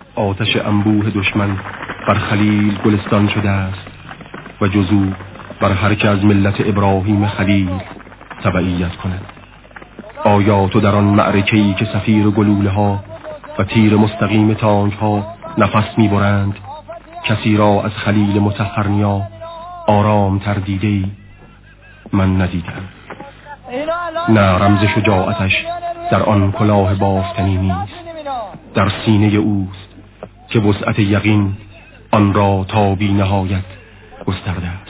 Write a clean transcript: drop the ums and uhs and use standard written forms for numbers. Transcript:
آتش انبوه دشمن بر خلیل گلستان شده است و جزو بر هر که از ملت ابراهیم خلیل تبعیت کند. آیا تو در آن معرکه‌ای که سفیر گلوله ها و تیر مستقیم تانک ها نفس می برند کسی را از خلیل مطهر نیا آرام تر دیده‌ای؟ من ندیدم. نه رمز شجاعتش در آن کلاه بافتنی نیست، در سینه اوست که وسعت یقین آن را تا بی نهایت گسترده است.